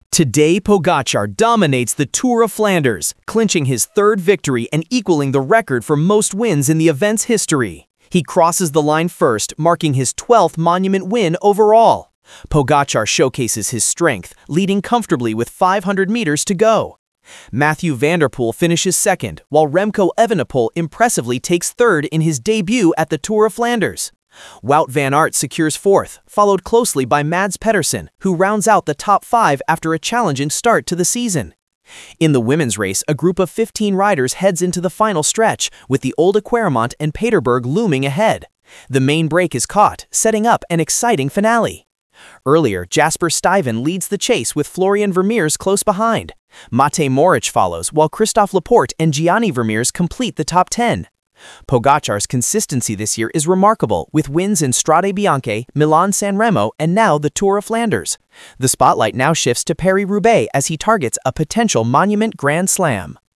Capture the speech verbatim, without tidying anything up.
Today, Pogačar dominates the Tour of Flanders, clinching his third victory and equaling the record for most wins in the event's history. He crosses the line first, marking his twelfth monument win overall. Pogačar showcases his strength, leading comfortably with five hundred meters to go. Mathieu van der Poel finishes second, while Remco Evenepoel impressively takes third in his debut at the Tour of Flanders. Wout van Aert secures fourth, followed closely by Mads Pedersen, who rounds out the top five after a challenging start to the season. In the women's race, a group of fifteen riders heads into the final stretch, with the Old Aqueremont and Paterberg looming ahead. The main break is caught, setting up an exciting finale. Earlier, Jasper Stuyven leads the chase with Florian Vermeers close behind. Matej Mohoric follows, while Christophe Laporte and Gianni Vermeers complete the top ten. Pogačar's consistency this year is remarkable, with wins in Strade Bianche, Milan-San Remo, and now the Tour of Flanders. The spotlight now shifts to Paris-Roubaix as he targets a potential Monument Grand Slam.